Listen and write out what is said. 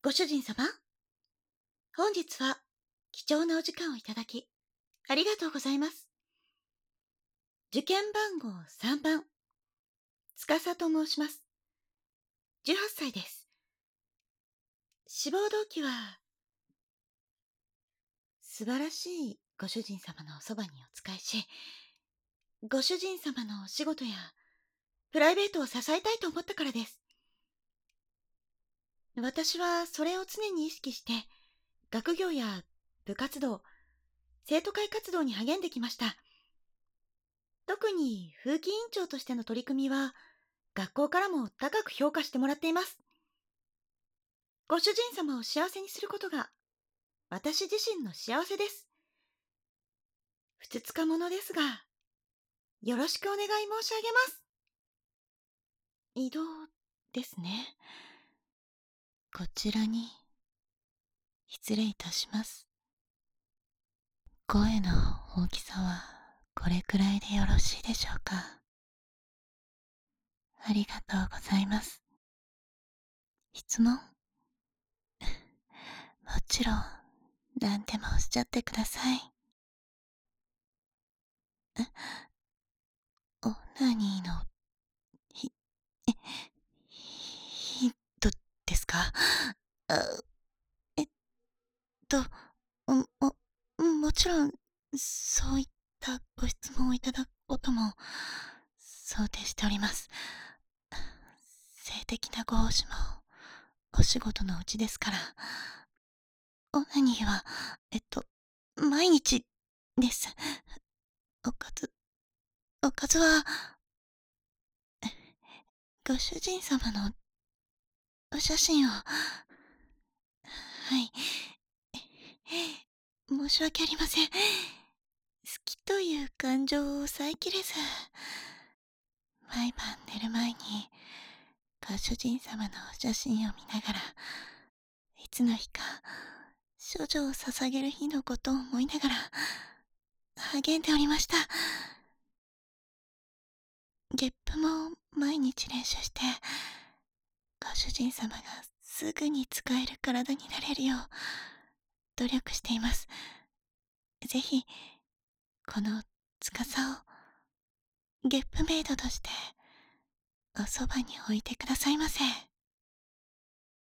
ご主人様、本日は貴重なお時間をいただき、ありがとうございます。受験番号3番、司と申します。18歳です。志望動機は、素晴らしいご主人様のおそばにお仕えし、ご主人様のお仕事やプライベートを支えたいと思ったからです。私はそれを常に意識して、学業や部活動、生徒会活動に励んできました。特に風紀委員長としての取り組みは、学校からも高く評価してもらっています。ご主人様を幸せにすることが、私自身の幸せです。ふつつか者ですが、よろしくお願い申し上げます。移動ですね。こちらに、失礼いたします。声の大きさは、これくらいでよろしいでしょうか。ありがとうございます。質問もちろん、何でもおっしゃってください。オナニーの、ひ、ヒントですか？あ、えっと、もちろん、そういったご質問をいただくことも想定しております。性的なご奉仕もお仕事のうちですから。オナニーは、毎日です。おかず、おかずは、ご主人様のお写真を、はい。申し訳ありません。好きという感情を抑えきれず、毎晩寝る前に、ご主人様のお写真を見ながら、いつの日か、処女を捧げる日のことを思いながら、励んでおりました。ゲップも毎日練習して、ご主人様がすぐに使える体になれるよう、努力しています。ぜひ、この司を、ゲップメイドとして、おそばに置いてくださいませ。